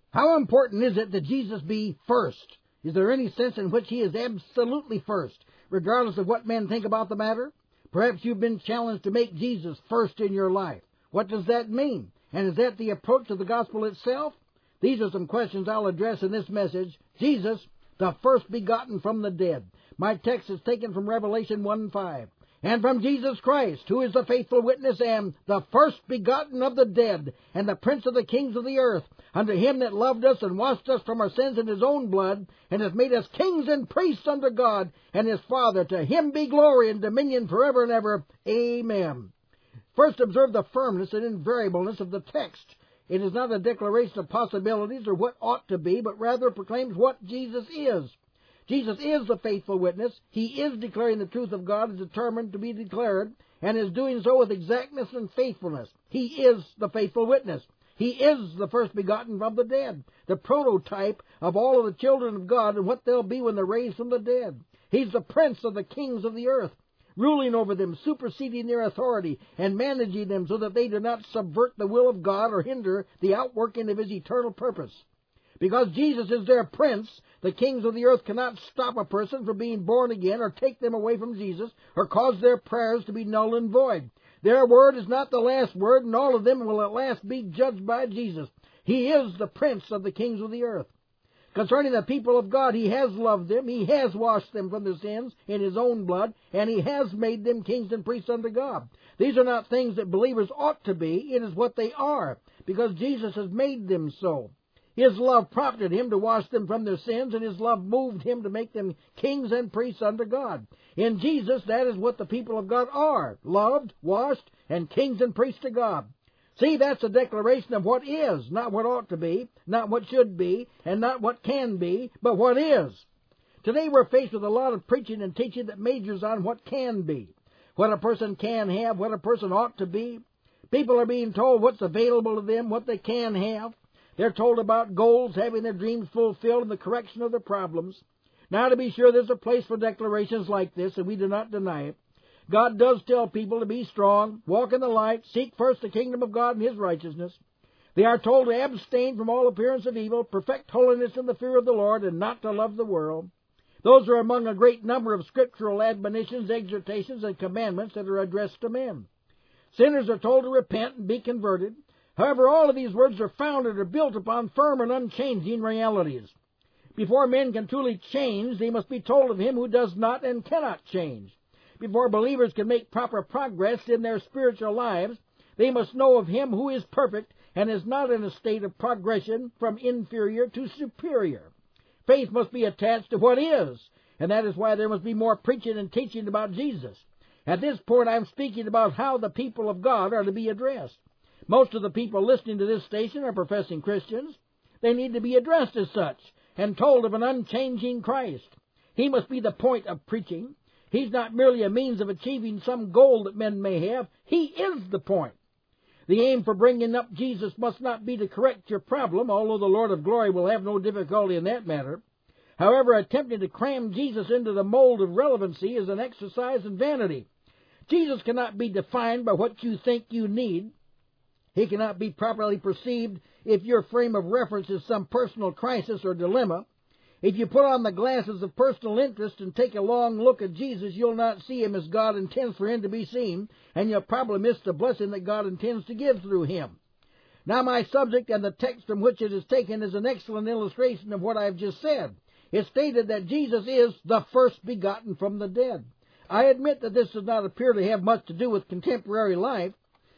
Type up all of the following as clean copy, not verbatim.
How important is it that Jesus be first? Is there any sense in which he is absolutely first, regardless of what men think about the matter? Perhaps you've been challenged to make Jesus first in your life. What does that mean? And is that the approach to the gospel itself? These are some questions I'll address in this message. Jesus, the first begotten from the dead. My text is taken from Revelation 1:5. And from Jesus Christ, who is the faithful witness and the first begotten of the dead, and the prince of the kings of the earth, unto him that loved us and washed us from our sins in his own blood, and has made us kings and priests unto God and his Father. To him be glory and dominion forever and ever. Amen. First, observe the firmness and invariableness of the text. It is not a declaration of possibilities or what ought to be, but rather proclaims what Jesus is. Jesus is the faithful witness. He is declaring the truth of God as determined to be declared, and is doing so with exactness and faithfulness. He is the faithful witness. He is the first begotten from the dead, the prototype of all of the children of God and what they'll be when they're raised from the dead. He's the prince of the kings of the earth, ruling over them, superseding their authority, and managing them so that they do not subvert the will of God or hinder the outworking of his eternal purpose. Because Jesus is their prince, the kings of the earth cannot stop a person from being born again or take them away from Jesus or cause their prayers to be null and void. Their word is not the last word, and all of them will at last be judged by Jesus. He is the prince of the kings of the earth. Concerning the people of God, he has loved them, he has washed them from their sins in his own blood, and he has made them kings and priests unto God. These are not things that believers ought to be. It is what they are, because Jesus has made them so. His love prompted him to wash them from their sins, and his love moved him to make them kings and priests unto God. In Jesus, that is what the people of God are, loved, washed, and kings and priests to God. See, that's a declaration of what is, not what ought to be, not what should be, and not what can be, but what is. Today we're faced with a lot of preaching and teaching that majors on what can be, what a person can have, what a person ought to be. People are being told what's available to them, what they can have. They're told about goals, having their dreams fulfilled, and the correction of their problems. Now, to be sure, there's a place for declarations like this, and we do not deny it. God does tell people to be strong, walk in the light, seek first the kingdom of God and his righteousness. They are told to abstain from all appearance of evil, perfect holiness in the fear of the Lord, and not to love the world. Those are among a great number of scriptural admonitions, exhortations, and commandments that are addressed to men. Sinners are told to repent and be converted. However, all of these words are founded or built upon firm and unchanging realities. Before men can truly change, they must be told of him who does not and cannot change. Before believers can make proper progress in their spiritual lives, they must know of him who is perfect and is not in a state of progression from inferior to superior. Faith must be attached to what is, and that is why there must be more preaching and teaching about Jesus. At this point, I'm speaking about how the people of God are to be addressed. Most of the people listening to this station are professing Christians. They need to be addressed as such and told of an unchanging Christ. He must be the point of preaching. He's not merely a means of achieving some goal that men may have. He is the point. The aim for bringing up Jesus must not be to correct your problem, although the Lord of glory will have no difficulty in that matter. However, attempting to cram Jesus into the mold of relevancy is an exercise in vanity. Jesus cannot be defined by what you think you need. He cannot be properly perceived if your frame of reference is some personal crisis or dilemma. If you put on the glasses of personal interest and take a long look at Jesus, you'll not see him as God intends for him to be seen, and you'll probably miss the blessing that God intends to give through him. Now, my subject and the text from which it is taken is an excellent illustration of what I've just said. It stated that Jesus is the first begotten from the dead. I admit that this does not appear to have much to do with contemporary life.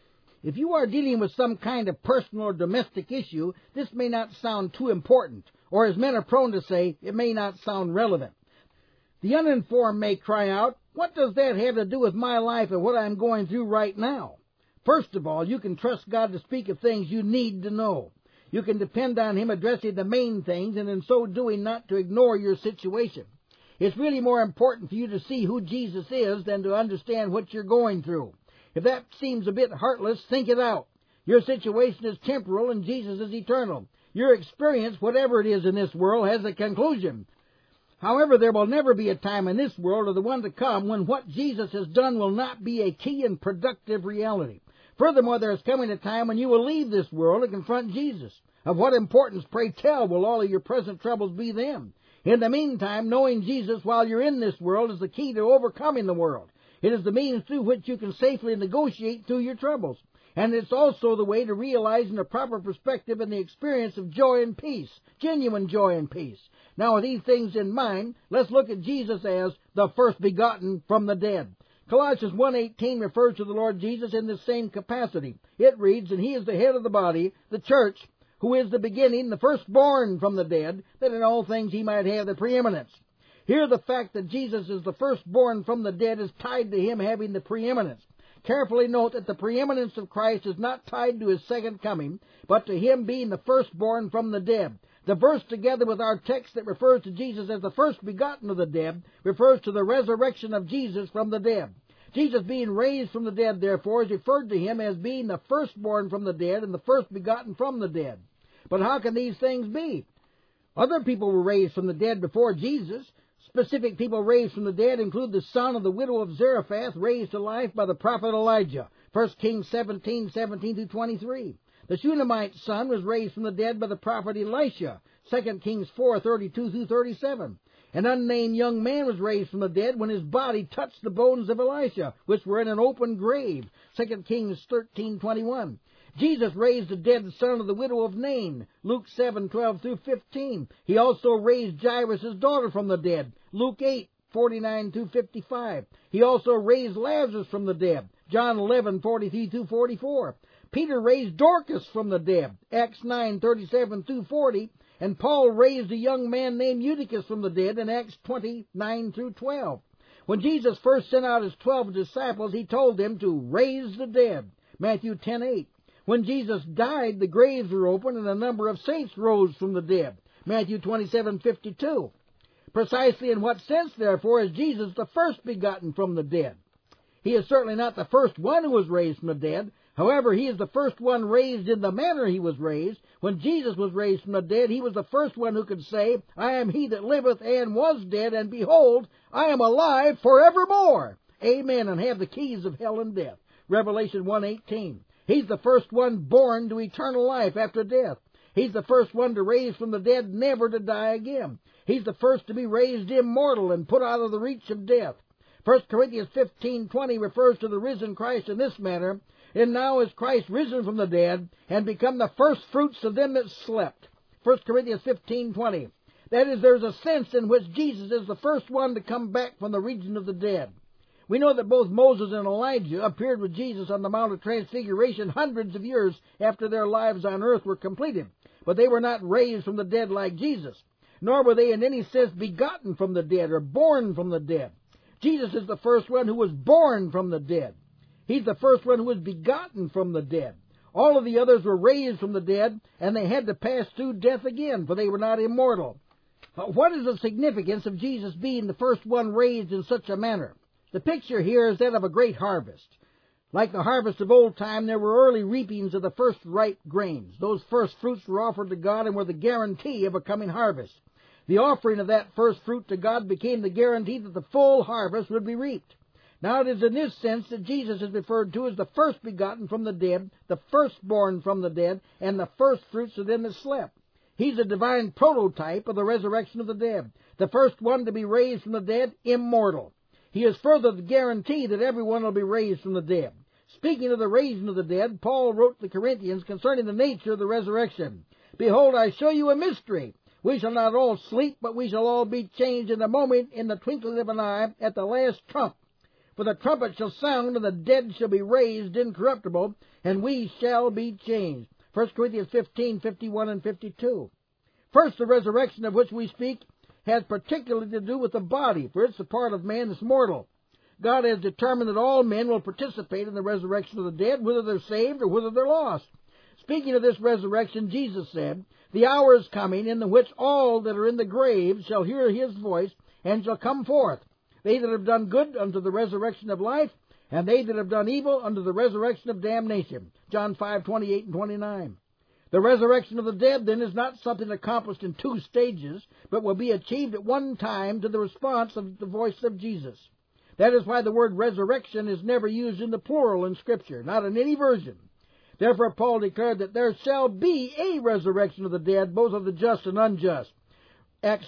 If you are dealing with some kind of personal or domestic issue, this may not sound too important, or as men are prone to say, it may not sound relevant. The uninformed may cry out, what does that have to do with my life and what I'm going through right now? First of all, you can trust God to speak of things you need to know. You can depend on him addressing the main things, and in so doing not to ignore your situation. It's really more important for you to see who Jesus is than to understand what you're going through. If that seems a bit heartless, think it out. Your situation is temporal and Jesus is eternal. Your experience, whatever it is in this world, has a conclusion. However, there will never be a time in this world or the one to come when what Jesus has done will not be a key and productive reality. Furthermore, there is coming a time when you will leave this world and confront Jesus. Of what importance, pray tell, will all of your present troubles be then? In the meantime, knowing Jesus while you're in this world is the key to overcoming the world. It is the means through which you can safely negotiate through your troubles. And it's also the way to realize in a proper perspective and the experience of joy and peace, genuine joy and peace. Now, with these things in mind, let's look at Jesus as the first begotten from the dead. Colossians 1:18 refers to the Lord Jesus in this same capacity. It reads, "And he is the head of the body, the church, who is the beginning, the firstborn from the dead, that in all things he might have the preeminence." Here the fact that Jesus is the firstborn from the dead is tied to him having the preeminence. Carefully note that the preeminence of Christ is not tied to his second coming, but to him being the firstborn from the dead. The verse, together with our text that refers to Jesus as the first begotten of the dead, refers to the resurrection of Jesus from the dead. Jesus being raised from the dead, therefore, is referred to him as being the firstborn from the dead and the first begotten from the dead. But how can these things be? Other people were raised from the dead before Jesus. Specific people raised from the dead include the son of the widow of Zarephath, raised to life by the prophet Elijah, 1 Kings 17:17-23. The Shunammite son was raised from the dead by the prophet Elisha, 2 Kings 4:32-37. An unnamed young man was raised from the dead when his body touched the bones of Elisha, which were in an open grave, 2 Kings 13:21. Jesus raised the dead son of the widow of Nain, Luke 7:12-15. He also raised Jairus' daughter from the dead, Luke 8:49-55. He also raised Lazarus from the dead, John 11:43-44. Peter raised Dorcas from the dead, Acts 9:37-40. And Paul raised a young man named Eutychus from the dead in Acts 20:9-12. When Jesus first sent out his 12 disciples, he told them to raise the dead, Matthew 10:8. When Jesus died, the graves were opened and a number of saints rose from the dead, Matthew 27:52. Precisely in what sense, therefore, is Jesus the first begotten from the dead? He is certainly not the first one who was raised from the dead. However, he is the first one raised in the manner he was raised. When Jesus was raised from the dead, he was the first one who could say, "I am he that liveth and was dead, and behold, I am alive forevermore." Amen, and have the keys of hell and death. Revelation 1:18. He's the first one born to eternal life after death. He's the first one to raise from the dead, never to die again. He's the first to be raised immortal and put out of the reach of death. 1 Corinthians 15:20 refers to the risen Christ in this manner, "And now is Christ risen from the dead, and become the first fruits of them that slept." 1 Corinthians 15:20. That is, there's a sense in which Jesus is the first one to come back from the region of the dead. We know that both Moses and Elijah appeared with Jesus on the Mount of Transfiguration hundreds of years after their lives on earth were completed, but they were not raised from the dead like Jesus, nor were they in any sense begotten from the dead or born from the dead. Jesus is the first one who was born from the dead. He's the first one who was begotten from the dead. All of the others were raised from the dead, and they had to pass through death again, for they were not immortal. What is the significance of Jesus being the first one raised in such a manner? The picture here is that of a great harvest. Like the harvest of old time, there were early reapings of the first ripe grains. Those first fruits were offered to God and were the guarantee of a coming harvest. The offering of that first fruit to God became the guarantee that the full harvest would be reaped. Now it is in this sense that Jesus is referred to as the first begotten from the dead, the firstborn from the dead, and the first fruits of them that slept. He's a divine prototype of the resurrection of the dead, the first one to be raised from the dead, immortal. He is further the guarantee that everyone will be raised from the dead. Speaking of the raising of the dead, Paul wrote to the Corinthians concerning the nature of the resurrection. "Behold, I show you a mystery. We shall not all sleep, but we shall all be changed in a moment, in the twinkling of an eye, at the last trump. For the trumpet shall sound, and the dead shall be raised incorruptible, and we shall be changed." 1 Corinthians 15:51 and 52. First, the resurrection of which we speak has particularly to do with the body, for it's a part of man that's mortal. God has determined that all men will participate in the resurrection of the dead, whether they're saved or whether they're lost. Speaking of this resurrection, Jesus said, "The hour is coming in the which all that are in the grave shall hear his voice, and shall come forth. They that have done good unto the resurrection of life, and they that have done evil unto the resurrection of damnation." John 5:28 and 29. The resurrection of the dead, then, is not something accomplished in two stages, but will be achieved at one time to the response of the voice of Jesus. That is why the word resurrection is never used in the plural in Scripture, not in any version. Therefore Paul declared that there shall be a resurrection of the dead, both of the just and unjust. Acts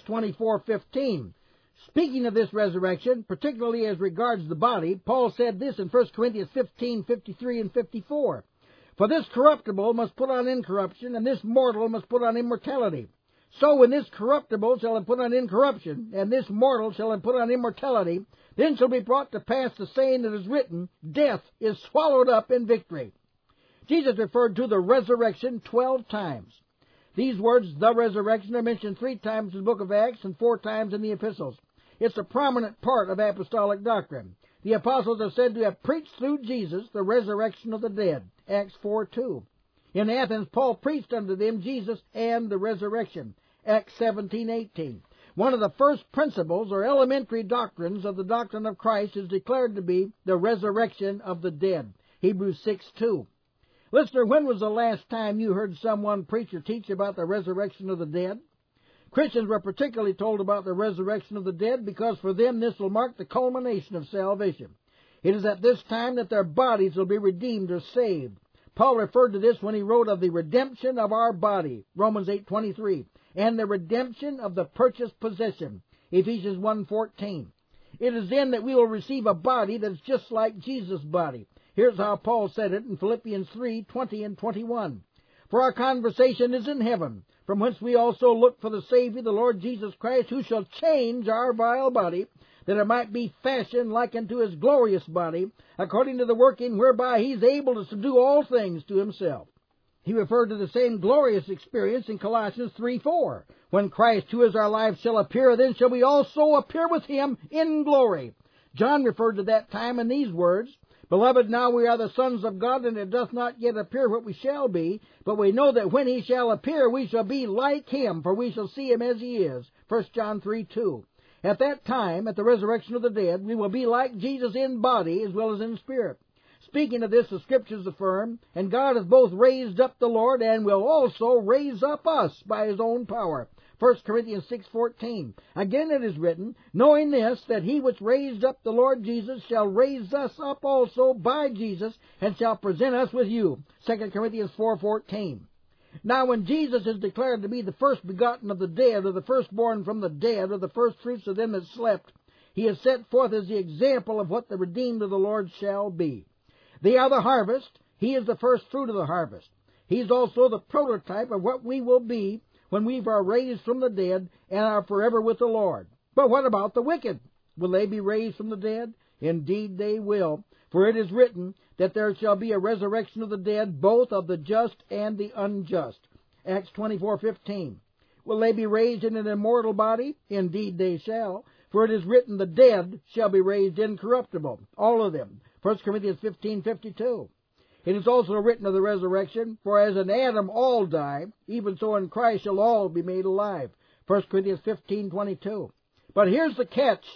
24:15. Speaking of this resurrection, particularly as regards the body, Paul said this in 1 Corinthians 15:53 and 54. For this corruptible must put on incorruption, and this mortal must put on immortality. So when this corruptible shall have put on incorruption, and this mortal shall have put on immortality, then shall be brought to pass the saying that is written, Death is swallowed up in victory. Jesus referred to the resurrection 12 times. These words, the resurrection, are mentioned 3 times in the book of Acts and 4 times in the epistles. It's a prominent part of apostolic doctrine. The apostles are said to have preached through Jesus the resurrection of the dead. Acts 4:2. In Athens, Paul preached unto them Jesus and the resurrection. Acts 17:18. One of the first principles or elementary doctrines of the doctrine of Christ is declared to be the resurrection of the dead. Hebrews 6:2. Listener, when was the last time you heard someone preach or teach about the resurrection of the dead? Christians were particularly told about the resurrection of the dead because for them this will mark the culmination of salvation. It is at this time that their bodies will be redeemed or saved. Paul referred to this when he wrote of the redemption of our body, Romans 8:23, and the redemption of the purchased possession, Ephesians 1:14. It is then that we will receive a body that is just like Jesus' body. Here's how Paul said it in Philippians 3:20 and 21. For our conversation is in heaven, from whence we also look for the Savior, the Lord Jesus Christ, who shall change our vile body, that it might be fashioned like unto his glorious body, according to the working whereby he is able to subdue all things to himself. He referred to the same glorious experience in Colossians 3:4. When Christ, who is our life, shall appear, then shall we also appear with him in glory. John referred to that time in these words, Beloved, now we are the sons of God, and it doth not yet appear what we shall be, but we know that when he shall appear, we shall be like him, for we shall see him as he is. 1 John 3:2. At that time, at the resurrection of the dead, we will be like Jesus in body as well as in spirit. Speaking of this, the Scriptures affirm, and God has both raised up the Lord and will also raise up us by his own power. 1 Corinthians 6:14. Again it is written, knowing this, that he which raised up the Lord Jesus shall raise us up also by Jesus, and shall present us with you. 2 Corinthians 4:14. Now when Jesus is declared to be the first begotten of the dead, or the firstborn from the dead, or the firstfruits of them that slept, he is set forth as the example of what the redeemed of the Lord shall be. They are the harvest. He is the first fruit of the harvest. He is also the prototype of what we will be when we are raised from the dead and are forever with the Lord. But what about the wicked? Will they be raised from the dead? Indeed they will. For it is written that there shall be a resurrection of the dead, both of the just and the unjust. Acts 24:15. Will they be raised in an immortal body? Indeed they shall. For it is written, the dead shall be raised incorruptible, all of them. 1 Corinthians 15:52. It is also written of the resurrection, for as in Adam all die, even so in Christ shall all be made alive. 1 Corinthians 15:22. But here's the catch.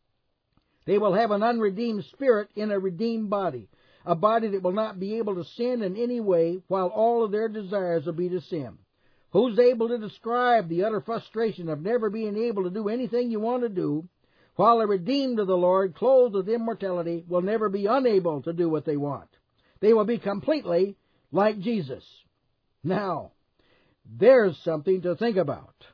They will have an unredeemed spirit in a redeemed body, a body that will not be able to sin in any way, while all of their desires will be to sin. Who's able to describe the utter frustration of never being able to do anything you want to do, while the redeemed of the Lord, clothed with immortality, will never be unable to do what they want? They will be completely like Jesus. Now, there's something to think about.